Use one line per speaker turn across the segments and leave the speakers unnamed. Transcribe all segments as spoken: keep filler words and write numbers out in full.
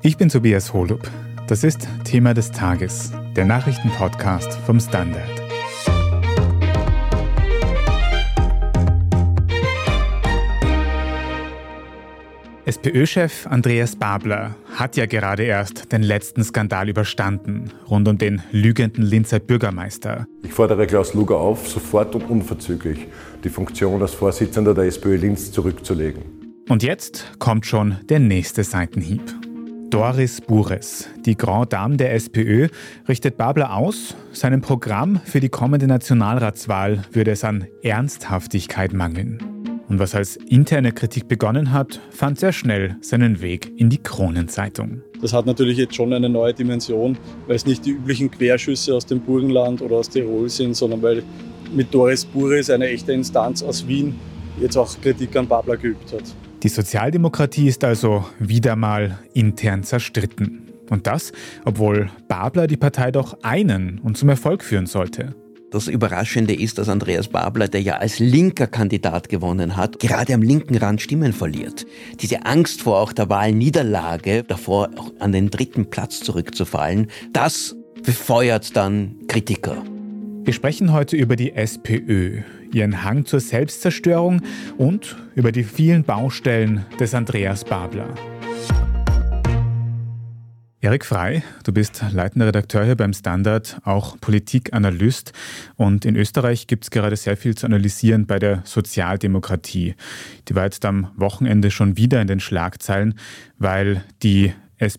Ich bin Tobias Holub. Das ist Thema des Tages, der Nachrichtenpodcast vom Standard. SPÖ-Chef Andreas Babler hat ja gerade erst den letzten Skandal überstanden, rund um den lügenden Linzer Bürgermeister.
Ich fordere Klaus Luger auf, sofort und unverzüglich die Funktion als Vorsitzender der SPÖ Linz zurückzulegen.
Und jetzt kommt schon der nächste Seitenhieb. Doris Bures, die Grand Dame der SPÖ, richtet Babler aus, seinem Programm für die kommende Nationalratswahl würde es an Ernsthaftigkeit mangeln. Und was als interne Kritik begonnen hat, fand sehr schnell seinen Weg in die Kronenzeitung.
Das hat natürlich jetzt schon eine neue Dimension, weil es nicht die üblichen Querschüsse aus dem Burgenland oder aus Tirol sind, sondern weil mit Doris Bures eine echte Instanz aus Wien jetzt auch Kritik an Babler geübt hat.
Die Sozialdemokratie ist also wieder mal intern zerstritten. Und das, obwohl Babler die Partei doch einen und zum Erfolg führen sollte.
Das Überraschende ist, dass Andreas Babler, der ja als linker Kandidat gewonnen hat, gerade am linken Rand Stimmen verliert. Diese Angst vor auch der Wahlniederlage, davor auch an den dritten Platz zurückzufallen, das befeuert dann Kritiker.
Wir sprechen heute über die SPÖ, ihren Hang zur Selbstzerstörung und über die vielen Baustellen des Andreas Babler. Erik Frey, du bist leitender Redakteur hier beim Standard, auch Politikanalyst. Und in Österreich gibt es gerade sehr viel zu analysieren bei der Sozialdemokratie. Die war jetzt am Wochenende schon wieder in den Schlagzeilen, weil die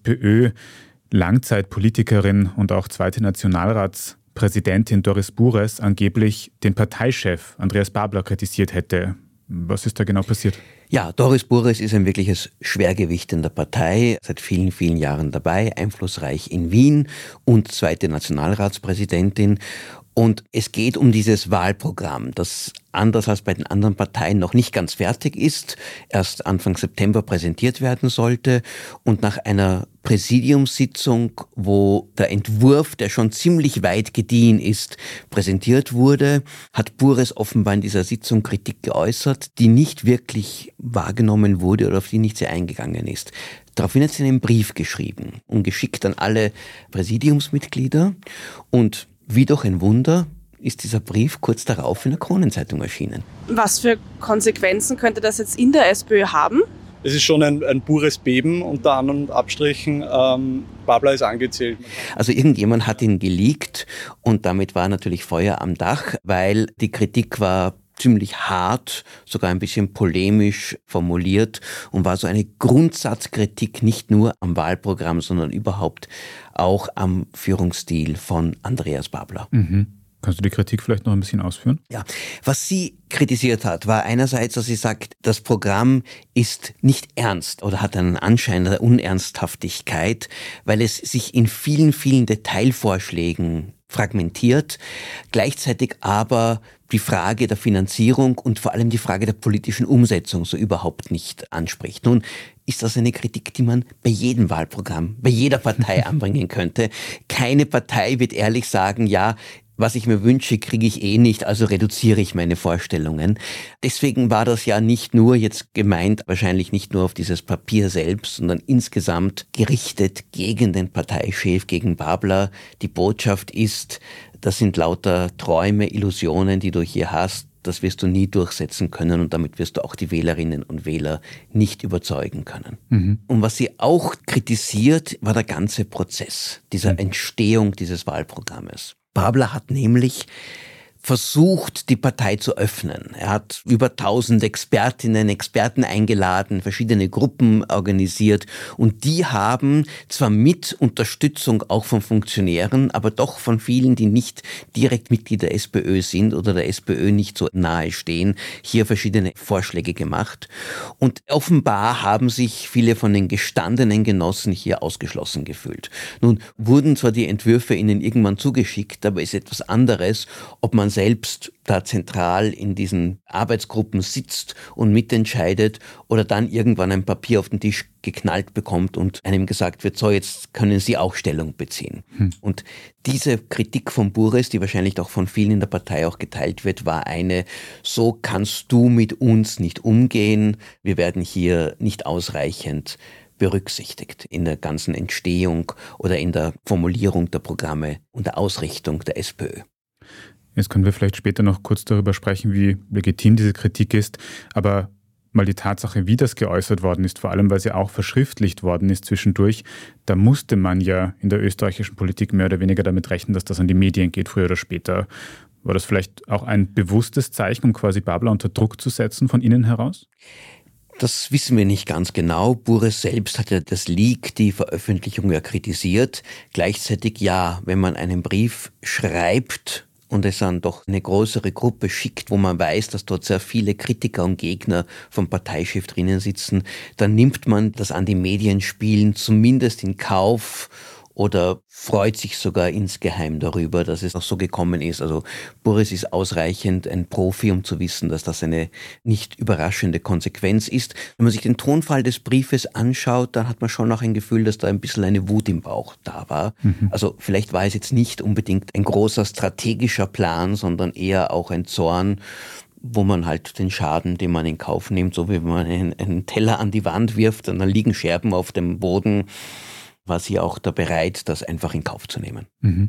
SPÖ-Langzeitpolitikerin und auch zweite Nationalratspräsidentin Doris Bures angeblich den Parteichef Andreas Babler kritisiert hätte. Was ist da genau passiert?
Ja, Doris Bures ist ein wirkliches Schwergewicht in der Partei, seit vielen, vielen Jahren dabei, einflussreich in Wien und zweite Nationalratspräsidentin. Und es geht um dieses Wahlprogramm, das anders als bei den anderen Parteien noch nicht ganz fertig ist, erst Anfang September präsentiert werden sollte. Und nach einer Präsidiumssitzung, wo der Entwurf, der schon ziemlich weit gediehen ist, präsentiert wurde, hat Bures offenbar in dieser Sitzung Kritik geäußert, die nicht wirklich wahrgenommen wurde oder auf die nicht sehr eingegangen ist. Daraufhin hat sie einen Brief geschrieben und geschickt an alle Präsidiumsmitglieder und wie durch ein Wunder ist dieser Brief kurz darauf in der Kronenzeitung erschienen.
Was für Konsequenzen könnte das jetzt in der SPÖ haben?
Es ist schon ein, ein pures Beben unter An- und Abstrichen. Ähm, Babler ist angezählt.
Also irgendjemand hat ihn geleakt und damit war natürlich Feuer am Dach, weil die Kritik war ziemlich hart, sogar ein bisschen polemisch formuliert und war so eine Grundsatzkritik nicht nur am Wahlprogramm, sondern überhaupt auch am Führungsstil von Andreas Babler.
Mhm. Kannst du die Kritik vielleicht noch ein bisschen ausführen?
Ja, was sie kritisiert hat, war einerseits, dass sie sagt, das Programm ist nicht ernst oder hat einen Anschein der Unernsthaftigkeit, weil es sich in vielen, vielen Detailvorschlägen fragmentiert, gleichzeitig aber die Frage der Finanzierung und vor allem die Frage der politischen Umsetzung so überhaupt nicht anspricht. Nun ist das eine Kritik, die man bei jedem Wahlprogramm, bei jeder Partei anbringen könnte. Keine Partei wird ehrlich sagen, ja, was ich mir wünsche, kriege ich eh nicht, also reduziere ich meine Vorstellungen. Deswegen war das ja nicht nur jetzt gemeint, wahrscheinlich nicht nur auf dieses Papier selbst, sondern insgesamt gerichtet gegen den Parteichef, gegen Babler. Die Botschaft ist, das sind lauter Träume, Illusionen, die du hier hast. Das wirst du nie durchsetzen können und damit wirst du auch die Wählerinnen und Wähler nicht überzeugen können. Mhm. Und was sie auch kritisiert, war der ganze Prozess dieser Entstehung dieses Wahlprogrammes. Babler hat nämlich versucht, die Partei zu öffnen. Er hat über tausend Expertinnen, Experten eingeladen, verschiedene Gruppen organisiert und die haben zwar mit Unterstützung auch von Funktionären, aber doch von vielen, die nicht direkt Mitglied der SPÖ sind oder der SPÖ nicht so nahe stehen, hier verschiedene Vorschläge gemacht. Und offenbar haben sich viele von den gestandenen Genossen hier ausgeschlossen gefühlt. Nun wurden zwar die Entwürfe ihnen irgendwann zugeschickt, aber ist etwas anderes, ob man selbst da zentral in diesen Arbeitsgruppen sitzt und mitentscheidet oder dann irgendwann ein Papier auf den Tisch geknallt bekommt und einem gesagt wird, so jetzt können Sie auch Stellung beziehen. Hm. Und diese Kritik von Bures, die wahrscheinlich auch von vielen in der Partei auch geteilt wird, war eine, so kannst du mit uns nicht umgehen, wir werden hier nicht ausreichend berücksichtigt in der ganzen Entstehung oder in der Formulierung der Programme und der Ausrichtung der SPÖ.
Jetzt können wir vielleicht später noch kurz darüber sprechen, wie legitim diese Kritik ist, aber mal die Tatsache, wie das geäußert worden ist, vor allem weil sie auch verschriftlicht worden ist zwischendurch, da musste man ja in der österreichischen Politik mehr oder weniger damit rechnen, dass das an die Medien geht, früher oder später. War das vielleicht auch ein bewusstes Zeichen, um quasi Babler unter Druck zu setzen von innen heraus?
Das wissen wir nicht ganz genau. Bures selbst hat ja das Leak, die Veröffentlichung ja kritisiert. Gleichzeitig ja, wenn man einen Brief schreibt und es dann doch eine größere Gruppe schickt, wo man weiß, dass dort sehr viele Kritiker und Gegner vom Parteichef drinnen sitzen, dann nimmt man das an die Medien spielen zumindest in Kauf oder freut sich sogar insgeheim darüber, dass es auch so gekommen ist. Also Bures ist ausreichend ein Profi, um zu wissen, dass das eine nicht überraschende Konsequenz ist. Wenn man sich den Tonfall des Briefes anschaut, dann hat man schon auch ein Gefühl, dass da ein bisschen eine Wut im Bauch da war. Mhm. Also vielleicht war es jetzt nicht unbedingt ein großer strategischer Plan, sondern eher auch ein Zorn, wo man halt den Schaden, den man in Kauf nimmt, so wie man einen, einen Teller an die Wand wirft und dann liegen Scherben auf dem Boden, war sie auch da bereit, das einfach in Kauf zu nehmen.
Mhm.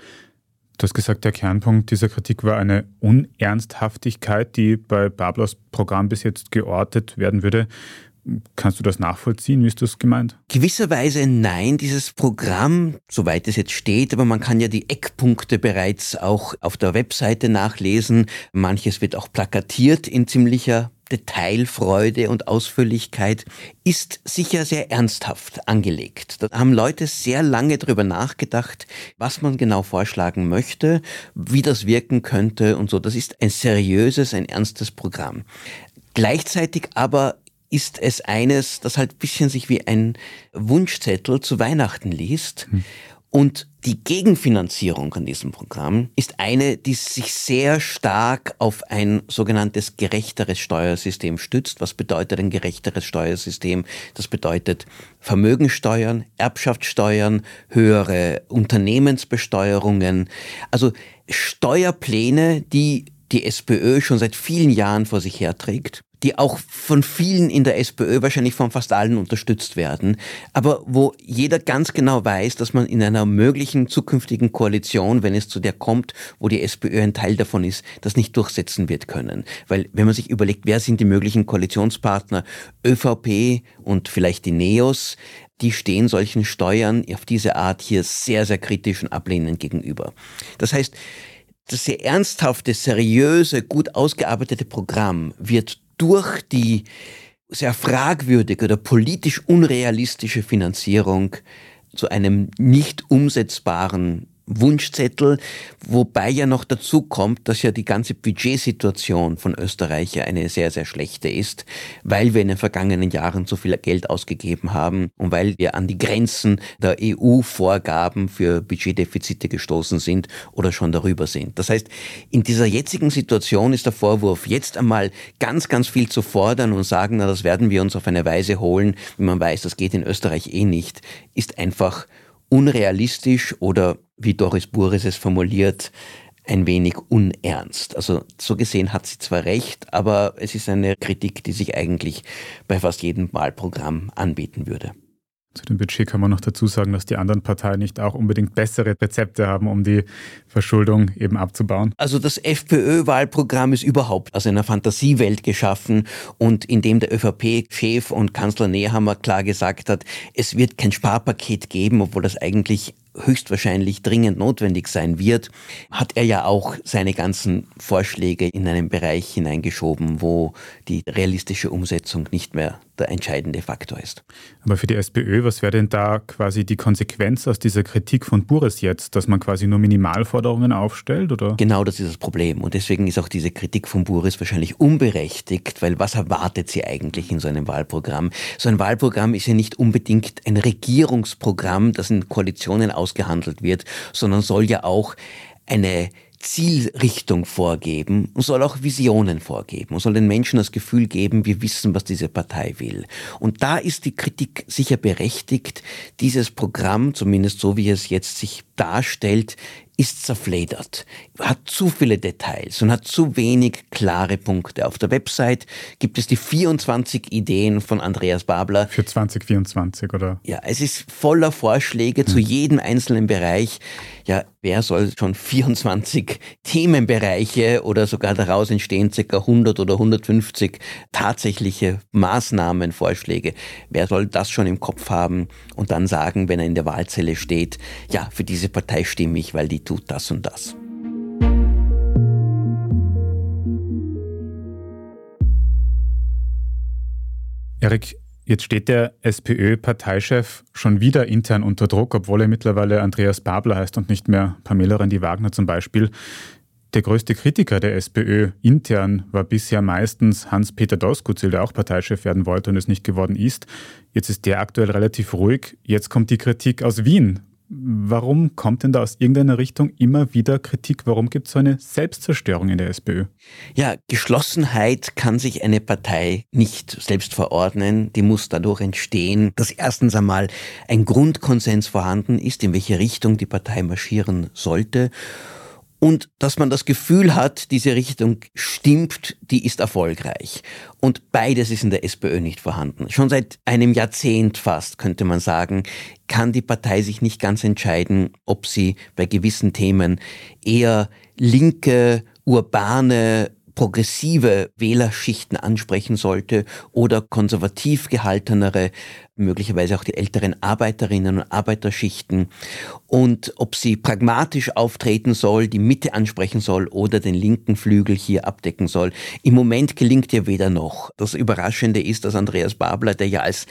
Du hast gesagt, der Kernpunkt dieser Kritik war eine Unernsthaftigkeit, die bei Bablers Programm bis jetzt geortet werden würde. Kannst du das nachvollziehen? Wie ist das gemeint?
Gewisserweise nein, dieses Programm, soweit es jetzt steht, aber man kann ja die Eckpunkte bereits auch auf der Webseite nachlesen. Manches wird auch plakatiert in ziemlicher Detailfreude und Ausführlichkeit, ist sicher sehr ernsthaft angelegt. Da haben Leute sehr lange drüber nachgedacht, was man genau vorschlagen möchte, wie das wirken könnte und so. Das ist ein seriöses, ein ernstes Programm. Gleichzeitig aber ist es eines, das halt ein bisschen sich wie ein Wunschzettel zu Weihnachten liest. Hm. Und die Gegenfinanzierung an diesem Programm ist eine, die sich sehr stark auf ein sogenanntes gerechteres Steuersystem stützt. Was bedeutet ein gerechteres Steuersystem? Das bedeutet Vermögensteuern, Erbschaftssteuern, höhere Unternehmensbesteuerungen. Also Steuerpläne, die die SPÖ schon seit vielen Jahren vor sich herträgt, die auch von vielen in der SPÖ, wahrscheinlich von fast allen unterstützt werden, aber wo jeder ganz genau weiß, dass man in einer möglichen zukünftigen Koalition, wenn es zu der kommt, wo die SPÖ ein Teil davon ist, das nicht durchsetzen wird können. Weil wenn man sich überlegt, wer sind die möglichen Koalitionspartner, ÖVP und vielleicht die Neos, die stehen solchen Steuern auf diese Art hier sehr, sehr kritisch und ablehnend gegenüber. Das heißt, das sehr ernsthafte, seriöse, gut ausgearbeitete Programm wird durch die sehr fragwürdige oder politisch unrealistische Finanzierung zu einem nicht umsetzbaren Wunschzettel, wobei ja noch dazu kommt, dass ja die ganze Budgetsituation von Österreich ja eine sehr, sehr schlechte ist, weil wir in den vergangenen Jahren so viel Geld ausgegeben haben und weil wir an die Grenzen der E U-Vorgaben für Budgetdefizite gestoßen sind oder schon darüber sind. Das heißt, in dieser jetzigen Situation ist der Vorwurf, jetzt einmal ganz, ganz viel zu fordern und sagen, na, das werden wir uns auf eine Weise holen, wie man weiß, das geht in Österreich eh nicht, ist einfach unrealistisch oder, wie Doris Bures es formuliert, ein wenig unernst. Also so gesehen hat sie zwar recht, aber es ist eine Kritik, die sich eigentlich bei fast jedem Wahlprogramm anbieten würde.
Zu dem Budget kann man noch dazu sagen, dass die anderen Parteien nicht auch unbedingt bessere Rezepte haben, um die Verschuldung eben abzubauen.
Also das FPÖ-Wahlprogramm ist überhaupt aus einer Fantasiewelt geschaffen und in dem der ÖVP-Chef und Kanzler Nehammer klar gesagt hat, es wird kein Sparpaket geben, obwohl das eigentlich höchstwahrscheinlich dringend notwendig sein wird, hat er ja auch seine ganzen Vorschläge in einen Bereich hineingeschoben, wo die realistische Umsetzung nicht mehr der entscheidende Faktor ist.
Aber für die SPÖ, was wäre denn da quasi die Konsequenz aus dieser Kritik von Bures jetzt, dass man quasi nur Minimalforderungen aufstellt, oder?
Genau, das ist das Problem. Und deswegen ist auch diese Kritik von Bures wahrscheinlich unberechtigt, weil was erwartet sie eigentlich in so einem Wahlprogramm? So ein Wahlprogramm ist ja nicht unbedingt ein Regierungsprogramm, das in Koalitionen ausgehandelt wird, sondern soll ja auch eine Zielrichtung vorgeben und soll auch Visionen vorgeben und soll den Menschen das Gefühl geben, wir wissen, was diese Partei will. Und da ist die Kritik sicher berechtigt. Dieses Programm, zumindest so wie es jetzt sich darstellt, ist zerfledert, hat zu viele Details und hat zu wenig klare Punkte. Auf der Website gibt es die vierundzwanzig Ideen von Andreas Babler.
Für zwanzig vierundzwanzig, oder?
Ja, es ist voller Vorschläge hm. zu jedem einzelnen Bereich. Ja, wer soll schon vierundzwanzig Themenbereiche oder sogar daraus entstehen ca. hundert oder hundertfünfzig tatsächliche Maßnahmenvorschläge. Wer soll das schon im Kopf haben und dann sagen, wenn er in der Wahlzelle steht, ja, für diese Partei stimme ich, weil die tut das und das.
Erik, jetzt steht der SPÖ-Parteichef schon wieder intern unter Druck, obwohl er mittlerweile Andreas Babler heißt und nicht mehr Pamela Rendi-Wagner zum Beispiel. Der größte Kritiker der SPÖ intern war bisher meistens Hans-Peter Doskozil, der auch Parteichef werden wollte und es nicht geworden ist. Jetzt ist der aktuell relativ ruhig. Jetzt kommt die Kritik aus Wien. Warum kommt denn da aus irgendeiner Richtung immer wieder Kritik? Warum gibt es so eine Selbstzerstörung in der SPÖ?
Ja, Geschlossenheit kann sich eine Partei nicht selbst verordnen. Die muss dadurch entstehen, dass erstens einmal ein Grundkonsens vorhanden ist, in welche Richtung die Partei marschieren sollte. Und dass man das Gefühl hat, diese Richtung stimmt, die ist erfolgreich. Und beides ist in der SPÖ nicht vorhanden. Schon seit einem Jahrzehnt fast, könnte man sagen, kann die Partei sich nicht ganz entscheiden, ob sie bei gewissen Themen eher linke, urbane, progressive Wählerschichten ansprechen sollte oder konservativ gehaltenere, möglicherweise auch die älteren Arbeiterinnen und Arbeiterschichten, und ob sie pragmatisch auftreten soll, die Mitte ansprechen soll oder den linken Flügel hier abdecken soll. Im Moment gelingt ihr weder noch. Das Überraschende ist, dass Andreas Babler, der ja als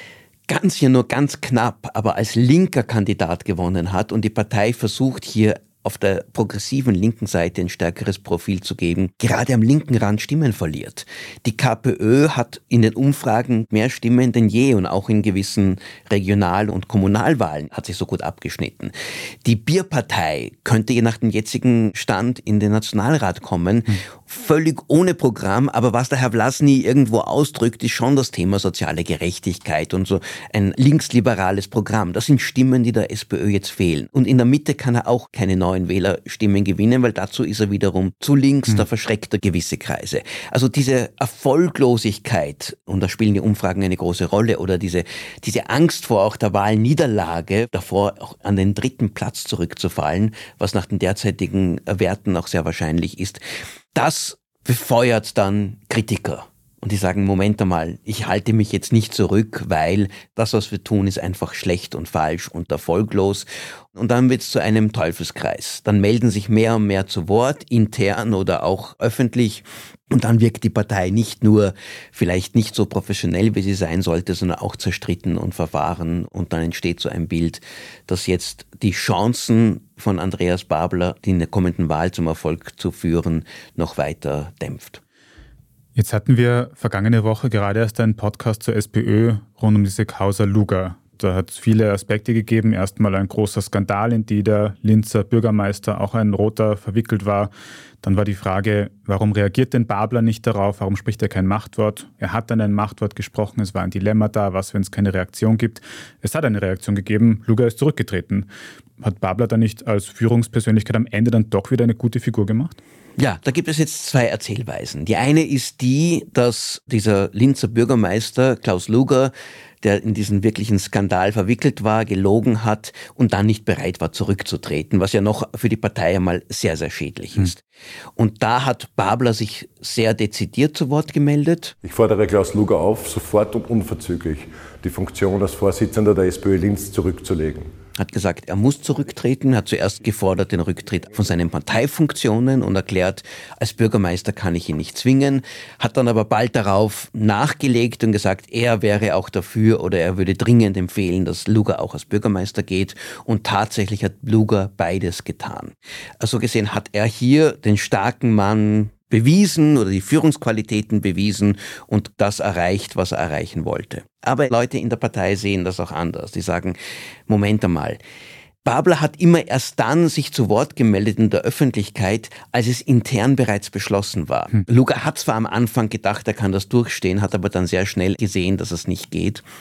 ganz hier nur ganz knapp, aber als linker Kandidat gewonnen hat und die Partei versucht hier auf der progressiven linken Seite ein stärkeres Profil zu geben, gerade am linken Rand Stimmen verliert. Die KPÖ hat in den Umfragen mehr Stimmen denn je und auch in gewissen Regional- und Kommunalwahlen hat sich so gut abgeschnitten. Die Bierpartei könnte je nach dem jetzigen Stand in den Nationalrat kommen, hm. völlig ohne Programm, aber was der Herr Vlasny irgendwo ausdrückt, ist schon das Thema soziale Gerechtigkeit und so ein linksliberales Programm. Das sind Stimmen, die der SPÖ jetzt fehlen. Und in der Mitte kann er auch keine neuen Wählerstimmen gewinnen, weil dazu ist er wiederum zu links, mhm. da verschreckt er gewisse Kreise. Also diese Erfolglosigkeit, und da spielen die Umfragen eine große Rolle, oder diese, diese Angst vor auch der Wahlniederlage, davor auch an den dritten Platz zurückzufallen, was nach den derzeitigen Werten auch sehr wahrscheinlich ist, das befeuert dann Kritiker. Und die sagen, Moment einmal, ich halte mich jetzt nicht zurück, weil das, was wir tun, ist einfach schlecht und falsch und erfolglos. Und dann wird es zu einem Teufelskreis. Dann melden sich mehr und mehr zu Wort, intern oder auch öffentlich. Und dann wirkt die Partei nicht nur vielleicht nicht so professionell, wie sie sein sollte, sondern auch zerstritten und verfahren. Und dann entsteht so ein Bild, das jetzt die Chancen von Andreas Babler, die in der kommenden Wahl zum Erfolg zu führen, noch weiter dämpft.
Jetzt hatten wir vergangene Woche gerade erst einen Podcast zur SPÖ rund um diese Causa Luger. Da hat es viele Aspekte gegeben. Erstmal ein großer Skandal, in den der Linzer Bürgermeister, auch ein Roter, verwickelt war. Dann war die Frage, warum reagiert denn Babler nicht darauf? Warum spricht er kein Machtwort? Er hat dann ein Machtwort gesprochen. Es war ein Dilemma da. Was, wenn es keine Reaktion gibt? Es hat eine Reaktion gegeben. Luger ist zurückgetreten. Hat Babler dann nicht als Führungspersönlichkeit am Ende dann doch wieder eine gute Figur gemacht?
Ja, da gibt es jetzt zwei Erzählweisen. Die eine ist die, dass dieser Linzer Bürgermeister Klaus Luger, der in diesen wirklichen Skandal verwickelt war, gelogen hat und dann nicht bereit war, zurückzutreten, was ja noch für die Partei einmal sehr, sehr schädlich ist. Hm. Und da hat Babler sich sehr dezidiert zu Wort gemeldet.
Ich fordere Klaus Luger auf, sofort und unverzüglich die Funktion als Vorsitzender der SPÖ Linz zurückzulegen.
Hat gesagt, er muss zurücktreten, hat zuerst gefordert den Rücktritt von seinen Parteifunktionen und erklärt, als Bürgermeister kann ich ihn nicht zwingen, hat dann aber bald darauf nachgelegt und gesagt, er wäre auch dafür oder er würde dringend empfehlen, dass Luger auch als Bürgermeister geht, und tatsächlich hat Luger beides getan. Also gesehen hat er hier den starken Mann bewiesen oder die Führungsqualitäten bewiesen und das erreicht, was er erreichen wollte. Aber Leute in der Partei sehen das auch anders. Die sagen, Moment einmal, Babler hat immer erst dann sich zu Wort gemeldet in der Öffentlichkeit, als es intern bereits beschlossen war. Hm. Luger hat zwar am Anfang gedacht, er kann das durchstehen, hat aber dann sehr schnell gesehen, dass es nicht geht.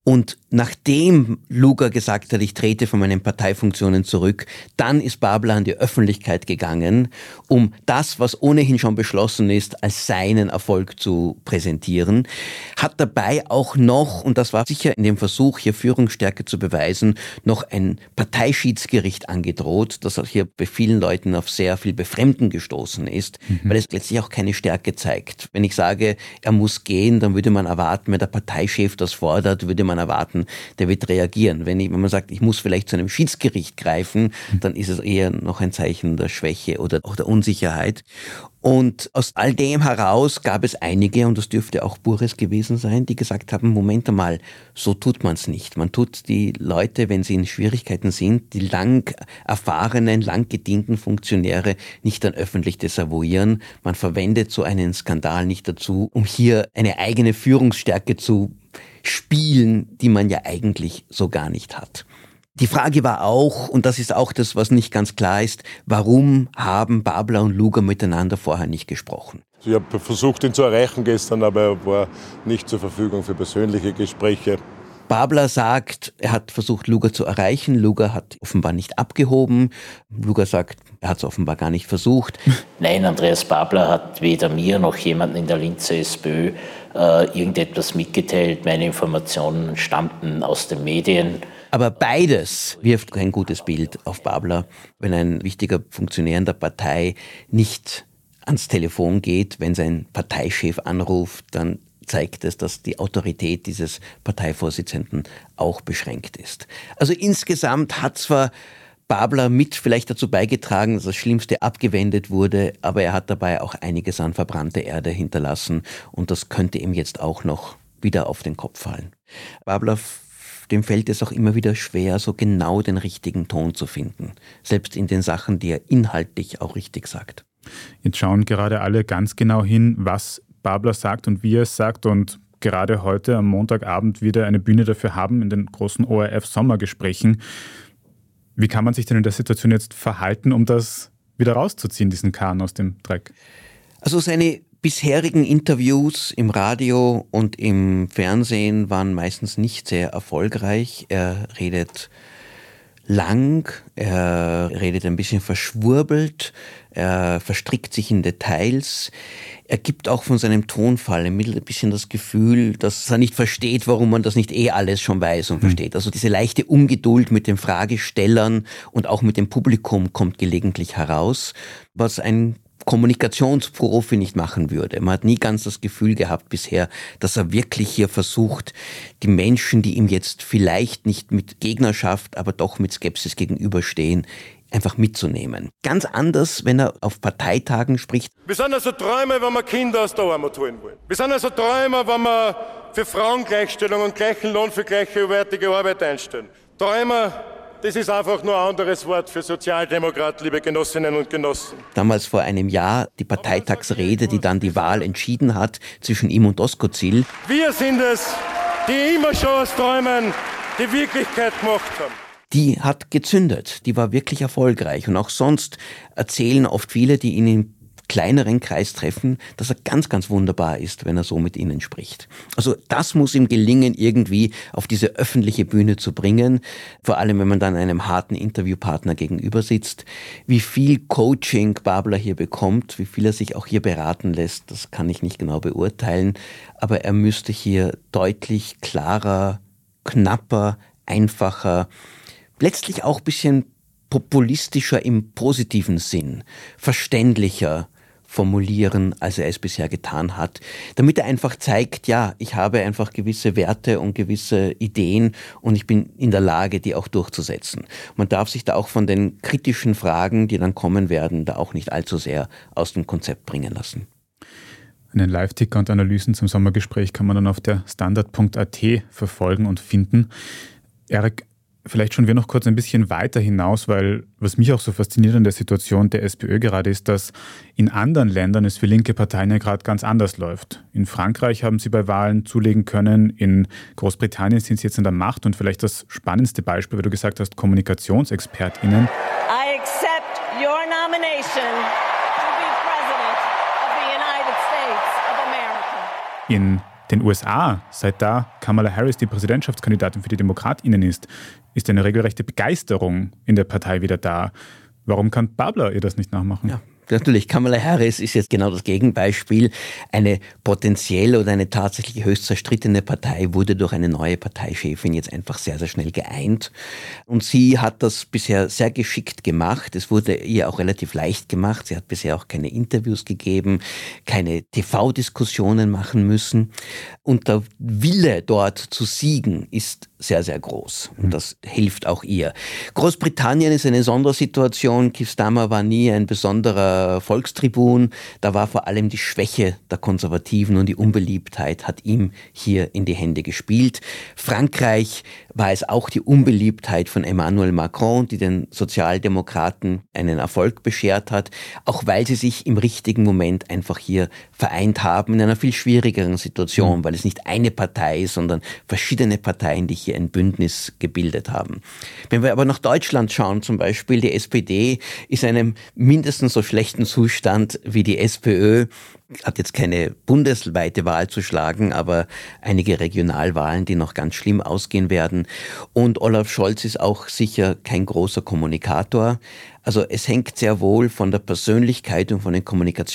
Und nachdem Lugar gesagt hat, ich trete von meinen Parteifunktionen zurück, dann ist Babler an die Öffentlichkeit gegangen, um das, was ohnehin schon beschlossen ist, als seinen Erfolg zu präsentieren, hat dabei auch noch, und das war sicher in dem Versuch, hier Führungsstärke zu beweisen, noch ein Parteischiedsgericht angedroht, das auch hier bei vielen Leuten auf sehr viel Befremden gestoßen ist, mhm. weil es letztlich auch keine Stärke zeigt. Wenn ich sage, er muss gehen, dann würde man erwarten, wenn der Parteichef das fordert, würde man erwarten, der wird reagieren. Wenn, ich, wenn man sagt, ich muss vielleicht zu einem Schiedsgericht greifen, dann ist es eher noch ein Zeichen der Schwäche oder auch der Unsicherheit. Und aus all dem heraus gab es einige, und das dürfte auch Bures gewesen sein, die gesagt haben, Moment einmal, so tut man es nicht. Man tut die Leute, wenn sie in Schwierigkeiten sind, die lang erfahrenen, lang gedienten Funktionäre nicht dann öffentlich desavouieren. Man verwendet so einen Skandal nicht dazu, um hier eine eigene Führungsstärke zu spielen, die man ja eigentlich so gar nicht hat. Die Frage war auch, und das ist auch das, was nicht ganz klar ist, warum haben Babler und Lugar miteinander vorher nicht gesprochen?
Ich habe versucht, ihn zu erreichen gestern, aber er war nicht zur Verfügung für persönliche Gespräche.
Babler sagt, er hat versucht, Lugar zu erreichen. Lugar hat offenbar nicht abgehoben. Lugar sagt, er hat es offenbar gar nicht versucht.
Nein, Andreas Babler hat weder mir noch jemanden in der Linzer SPÖ äh, irgendetwas mitgeteilt. Meine Informationen stammten aus den Medien.
Aber beides wirft kein gutes Bild auf Babler, wenn ein wichtiger Funktionär in der Partei nicht ans Telefon geht, wenn sein Parteichef anruft, dann zeigt es, dass die Autorität dieses Parteivorsitzenden auch beschränkt ist. Also insgesamt hat zwar Babler mit vielleicht dazu beigetragen, dass das Schlimmste abgewendet wurde, aber er hat dabei auch einiges an verbrannte Erde hinterlassen und das könnte ihm jetzt auch noch wieder auf den Kopf fallen. Babler, dem fällt es auch immer wieder schwer, so genau den richtigen Ton zu finden, selbst in den Sachen, die er inhaltlich auch richtig sagt.
Jetzt schauen gerade alle ganz genau hin, was Babler sagt und wie er es sagt und gerade heute am Montagabend wieder eine Bühne dafür haben in den großen O R F-Sommergesprächen. Wie kann man sich denn in der Situation jetzt verhalten, um das wieder rauszuziehen, diesen Kahn aus dem Dreck?
Also seine bisherigen Interviews im Radio und im Fernsehen waren meistens nicht sehr erfolgreich. Er redet lang, er redet ein bisschen verschwurbelt, er verstrickt sich in Details. Er gibt auch von seinem Tonfall ein bisschen das Gefühl, dass er nicht versteht, warum man das nicht eh alles schon weiß und versteht. Also diese leichte Ungeduld mit den Fragestellern und auch mit dem Publikum kommt gelegentlich heraus, was ein Kommunikationsprofi nicht machen würde. Man hat nie ganz das Gefühl gehabt bisher, dass er wirklich hier versucht, die Menschen, die ihm jetzt vielleicht nicht mit Gegnerschaft, aber doch mit Skepsis gegenüberstehen, einfach mitzunehmen. Ganz anders, wenn er auf Parteitagen spricht.
Wir sind also Träumer, wenn wir Kinder aus der Armut holen wollen. Wir sind also Träumer, wenn wir für Frauengleichstellung und gleichen Lohn für gleichwertige Arbeit einstellen. Träumer, das ist einfach nur ein anderes Wort für Sozialdemokrat, liebe Genossinnen und Genossen.
Damals vor einem Jahr die Parteitagsrede, die dann die Wahl entschieden hat zwischen ihm und Doskozil.
Wir sind es, die immer schon aus Träumen die Wirklichkeit gemacht haben.
Die hat gezündet, die war wirklich erfolgreich. Und auch sonst erzählen oft viele, die ihn im kleineren Kreis treffen, dass er ganz, ganz wunderbar ist, wenn er so mit ihnen spricht. Also das muss ihm gelingen, irgendwie auf diese öffentliche Bühne zu bringen, vor allem wenn man dann einem harten Interviewpartner gegenüber sitzt. Wie viel Coaching Babler hier bekommt, wie viel er sich auch hier beraten lässt, das kann ich nicht genau beurteilen, aber er müsste hier deutlich klarer, knapper, einfacher, letztlich auch ein bisschen populistischer im positiven Sinn, verständlicher formulieren, als er es bisher getan hat, damit er einfach zeigt, ja, ich habe einfach gewisse Werte und gewisse Ideen und ich bin in der Lage, die auch durchzusetzen. Man darf sich da auch von den kritischen Fragen, die dann kommen werden, da auch nicht allzu sehr aus dem Konzept bringen lassen.
Einen Live-Ticker und Analysen zum Sommergespräch kann man dann auf der standard punkt a t verfolgen und finden. Erik, vielleicht schauen wir noch kurz ein bisschen weiter hinaus, weil was mich auch so fasziniert an der Situation der SPÖ gerade ist, dass in anderen Ländern es für linke Parteien ja gerade ganz anders läuft. In Frankreich haben sie bei Wahlen zulegen können, in Großbritannien sind sie jetzt an der Macht und vielleicht das spannendste Beispiel, weil du gesagt hast, KommunikationsexpertInnen.
I accept your nomination to be President of the United States of America.
In den U S A, seit da Kamala Harris die Präsidentschaftskandidatin für die DemokratInnen ist, ist eine regelrechte Begeisterung in der Partei wieder da. Warum kann Babler ihr das nicht nachmachen?
Ja. Natürlich, Kamala Harris ist jetzt genau das Gegenbeispiel. Eine potenzielle oder eine tatsächlich höchst zerstrittene Partei wurde durch eine neue Parteichefin jetzt einfach sehr, sehr schnell geeint. Und sie hat das bisher sehr geschickt gemacht. Es wurde ihr auch relativ leicht gemacht. Sie hat bisher auch keine Interviews gegeben, keine T V-Diskussionen machen müssen. Und der Wille dort zu siegen ist sehr, sehr groß. Und das hilft auch ihr. Großbritannien ist eine Sondersituation. Keir Starmer war nie ein besonderer Volkstribun. Da war vor allem die Schwäche der Konservativen und die Unbeliebtheit hat ihm hier in die Hände gespielt. Frankreich war es auch die Unbeliebtheit von Emmanuel Macron, die den Sozialdemokraten einen Erfolg beschert hat, auch weil sie sich im richtigen Moment einfach hier vereint haben in einer viel schwierigeren Situation, mhm. weil es nicht eine Partei ist, sondern verschiedene Parteien, die hier ein Bündnis gebildet haben. Wenn wir aber nach Deutschland schauen, zum Beispiel die S P D ist in einem mindestens so schlechten Zustand wie die SPÖ, hat jetzt keine bundesweite Wahl zu schlagen, aber einige Regionalwahlen, die noch ganz schlimm ausgehen werden. Und Olaf Scholz ist auch sicher kein großer Kommunikator. Also es hängt sehr wohl von der Persönlichkeit und von den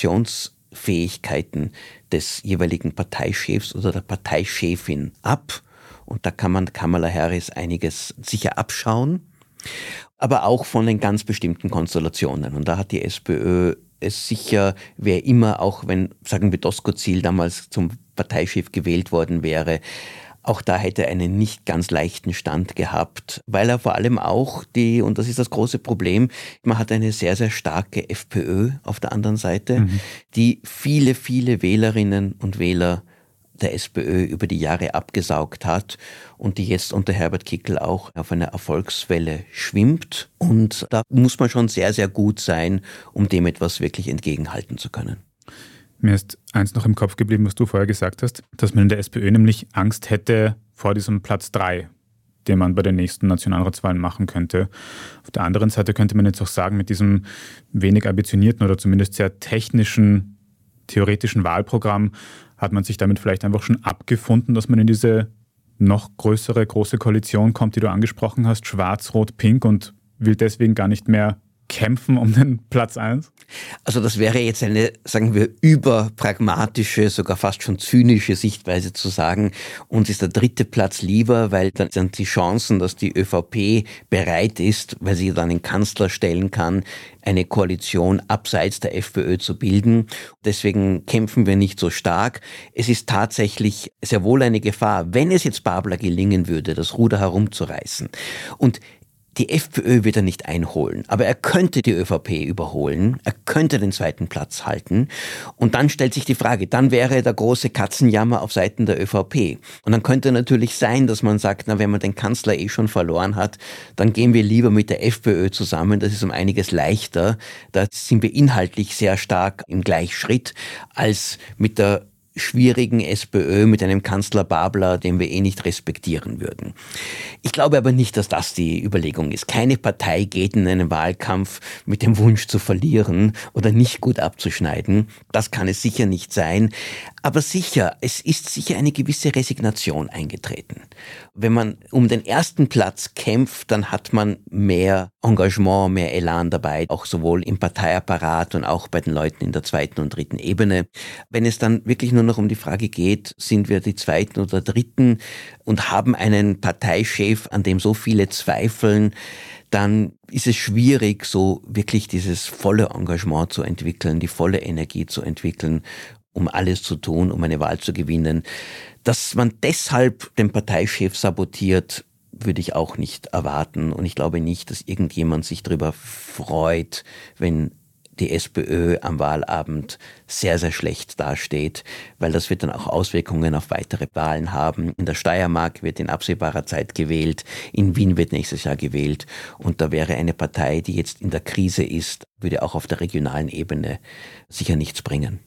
Kommunikationsfähigkeiten des jeweiligen Parteichefs oder der Parteichefin ab. Und da kann man Kamala Harris einiges sicher abschauen, aber auch von den ganz bestimmten Konstellationen. Und da hat die SPÖ es sicher, wer immer, auch wenn, sagen wir, Doskozil damals zum Parteichef gewählt worden wäre, auch da hätte er einen nicht ganz leichten Stand gehabt, weil er vor allem auch die, und das ist das große Problem, man hat eine sehr, sehr starke FPÖ auf der anderen Seite, mhm. die viele, viele Wählerinnen und Wähler der SPÖ über die Jahre abgesaugt hat und die jetzt unter Herbert Kickl auch auf einer Erfolgswelle schwimmt. Und da muss man schon sehr, sehr gut sein, um dem etwas wirklich entgegenhalten zu können.
Mir ist eins noch im Kopf geblieben, was du vorher gesagt hast, dass man in der SPÖ nämlich Angst hätte vor diesem Platz drei, den man bei den nächsten Nationalratswahlen machen könnte. Auf der anderen Seite könnte man jetzt auch sagen, mit diesem wenig ambitionierten oder zumindest sehr technischen, theoretischen Wahlprogramm hat man sich damit vielleicht einfach schon abgefunden, dass man in diese noch größere, große Koalition kommt, die du angesprochen hast, schwarz, rot, pink, und will deswegen gar nicht mehr kämpfen um den Platz eins?
Also das wäre jetzt eine, sagen wir, überpragmatische, sogar fast schon zynische Sichtweise zu sagen, uns ist der dritte Platz lieber, weil dann sind die Chancen, dass die ÖVP bereit ist, weil sie dann einen Kanzler stellen kann, eine Koalition abseits der FPÖ zu bilden. Deswegen kämpfen wir nicht so stark. Es ist tatsächlich sehr wohl eine Gefahr, wenn es jetzt Babler gelingen würde, das Ruder herumzureißen. Und die FPÖ wird er nicht einholen, aber er könnte die ÖVP überholen, er könnte den zweiten Platz halten, und dann stellt sich die Frage, dann wäre der große Katzenjammer auf Seiten der ÖVP. Und dann könnte natürlich sein, dass man sagt, na, wenn man den Kanzler eh schon verloren hat, dann gehen wir lieber mit der FPÖ zusammen, das ist um einiges leichter, da sind wir inhaltlich sehr stark im Gleichschritt als mit der schwierigen SPÖ mit einem Kanzler Babler, den wir eh nicht respektieren würden. Ich glaube aber nicht, dass das die Überlegung ist. Keine Partei geht in einen Wahlkampf mit dem Wunsch zu verlieren oder nicht gut abzuschneiden. Das kann es sicher nicht sein. Aber sicher, es ist sicher eine gewisse Resignation eingetreten. Wenn man um den ersten Platz kämpft, dann hat man mehr Engagement, mehr Elan dabei, auch sowohl im Parteiapparat und auch bei den Leuten in der zweiten und dritten Ebene. Wenn es dann wirklich nur noch um die Frage geht, sind wir die zweiten oder dritten und haben einen Parteichef, an dem so viele zweifeln, dann ist es schwierig, so wirklich dieses volle Engagement zu entwickeln, die volle Energie zu entwickeln, um alles zu tun, um eine Wahl zu gewinnen. Dass man deshalb den Parteichef sabotiert, würde ich auch nicht erwarten. Und ich glaube nicht, dass irgendjemand sich darüber freut, wenn die SPÖ am Wahlabend sehr, sehr schlecht dasteht, weil das wird dann auch Auswirkungen auf weitere Wahlen haben. In der Steiermark wird in absehbarer Zeit gewählt, in Wien wird nächstes Jahr gewählt, und da wäre eine Partei, die jetzt in der Krise ist, würde auch auf der regionalen Ebene sicher nichts bringen.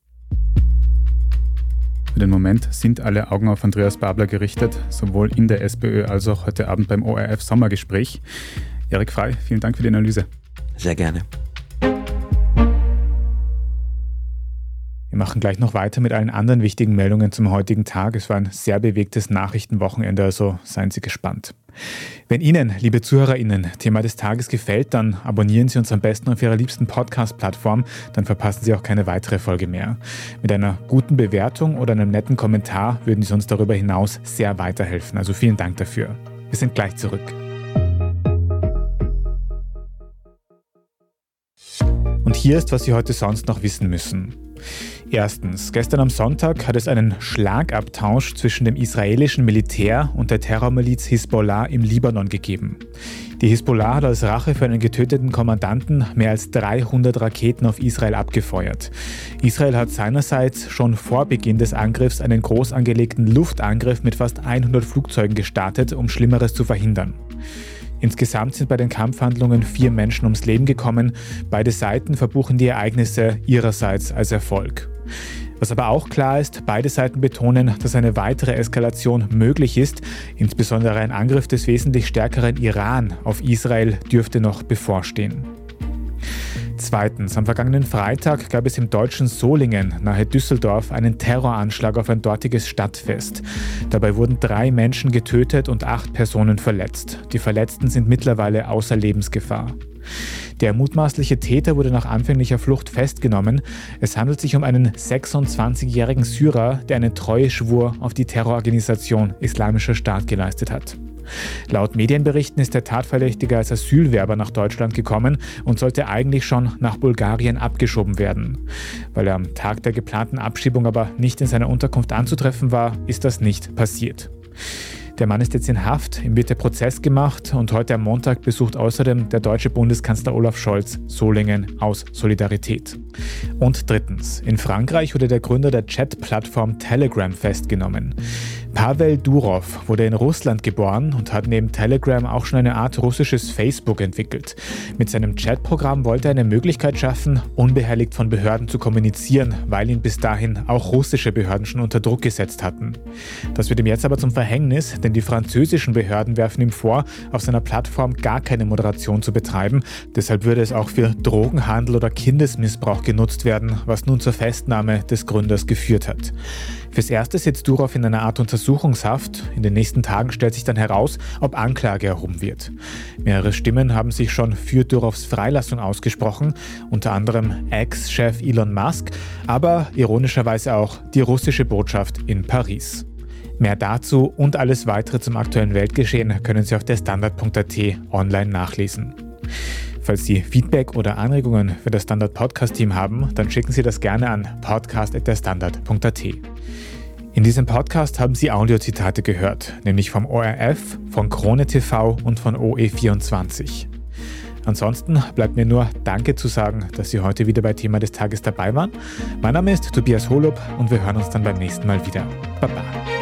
Für den Moment sind alle Augen auf Andreas Babler gerichtet, sowohl in der SPÖ als auch heute Abend beim O R F-Sommergespräch. Erik Frey, vielen Dank für die Analyse.
Sehr gerne.
Wir machen gleich noch weiter mit allen anderen wichtigen Meldungen zum heutigen Tag. Es war ein sehr bewegtes Nachrichtenwochenende, also seien Sie gespannt. Wenn Ihnen, liebe ZuhörerInnen, Thema des Tages gefällt, dann abonnieren Sie uns am besten auf Ihrer liebsten Podcast-Plattform, dann verpassen Sie auch keine weitere Folge mehr. Mit einer guten Bewertung oder einem netten Kommentar würden Sie uns darüber hinaus sehr weiterhelfen. Also vielen Dank dafür. Wir sind gleich zurück. Und hier ist, was Sie heute sonst noch wissen müssen. Erstens, gestern am Sonntag hat es einen Schlagabtausch zwischen dem israelischen Militär und der Terrormiliz Hisbollah im Libanon gegeben. Die Hisbollah hat als Rache für einen getöteten Kommandanten mehr als dreihundert Raketen auf Israel abgefeuert. Israel hat seinerseits schon vor Beginn des Angriffs einen groß angelegten Luftangriff mit fast hundert Flugzeugen gestartet, um Schlimmeres zu verhindern. Insgesamt sind bei den Kampfhandlungen vier Menschen ums Leben gekommen. Beide Seiten verbuchen die Ereignisse ihrerseits als Erfolg. Was aber auch klar ist, beide Seiten betonen, dass eine weitere Eskalation möglich ist. Insbesondere ein Angriff des wesentlich stärkeren Iran auf Israel dürfte noch bevorstehen. Zweitens, am vergangenen Freitag gab es im deutschen Solingen nahe Düsseldorf einen Terroranschlag auf ein dortiges Stadtfest. Dabei wurden drei Menschen getötet und acht Personen verletzt. Die Verletzten sind mittlerweile außer Lebensgefahr. Der mutmaßliche Täter wurde nach anfänglicher Flucht festgenommen. Es handelt sich um einen sechsundzwanzigjährigen Syrer, der einen Treueschwur auf die Terrororganisation Islamischer Staat geleistet hat. Laut Medienberichten ist der Tatverdächtige als Asylwerber nach Deutschland gekommen und sollte eigentlich schon nach Bulgarien abgeschoben werden. Weil er am Tag der geplanten Abschiebung aber nicht in seiner Unterkunft anzutreffen war, ist das nicht passiert. Der Mann ist jetzt in Haft, ihm wird der Prozess gemacht und heute am Montag besucht außerdem der deutsche Bundeskanzler Olaf Scholz Solingen aus Solidarität. Und drittens, in Frankreich wurde der Gründer der Chat-Plattform Telegram festgenommen. Pavel Durov wurde in Russland geboren und hat neben Telegram auch schon eine Art russisches Facebook entwickelt. Mit seinem Chatprogramm wollte er eine Möglichkeit schaffen, unbehelligt von Behörden zu kommunizieren, weil ihn bis dahin auch russische Behörden schon unter Druck gesetzt hatten. Das wird ihm jetzt aber zum Verhängnis, denn die französischen Behörden werfen ihm vor, auf seiner Plattform gar keine Moderation zu betreiben. Deshalb würde es auch für Drogenhandel oder Kindesmissbrauch genutzt werden, was nun zur Festnahme des Gründers geführt hat. Fürs Erste sitzt Durov in einer Art Untersuchungshaft. In den nächsten Tagen stellt sich dann heraus, ob Anklage erhoben wird. Mehrere Stimmen haben sich schon für Durovs Freilassung ausgesprochen, unter anderem Ex-Chef Elon Musk, aber ironischerweise auch die russische Botschaft in Paris. Mehr dazu und alles weitere zum aktuellen Weltgeschehen können Sie auf der Standard punkt a t online nachlesen. Falls Sie Feedback oder Anregungen für das Standard Podcast Team haben, dann schicken Sie das gerne an podcast at der standard punkt a t. In diesem Podcast haben Sie Audiozitate gehört, nämlich vom O R F, von Krone T V und von O E vierundzwanzig. Ansonsten bleibt mir nur Danke zu sagen, dass Sie heute wieder bei Thema des Tages dabei waren. Mein Name ist Tobias Holub und wir hören uns dann beim nächsten Mal wieder. Baba.